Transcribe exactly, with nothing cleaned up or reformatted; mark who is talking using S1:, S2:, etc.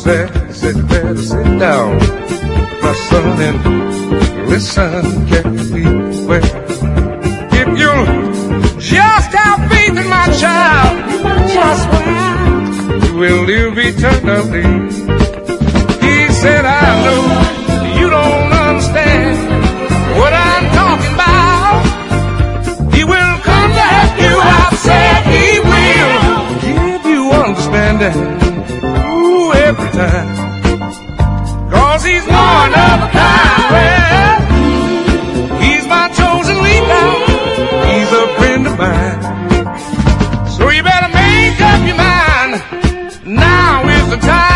S1: there, said you better sit down, my son, and listen carefully. Well, if you just have faith in my child, just swear you will live eternally. He said, I know you don't understand what I'm talking about. He will come to help you. I said he will give you understanding, ooh, every time. Cause he's one of a kind. Well, he's my chosen leader. He's a friend of mine. So you better make up your mind. Now is the time.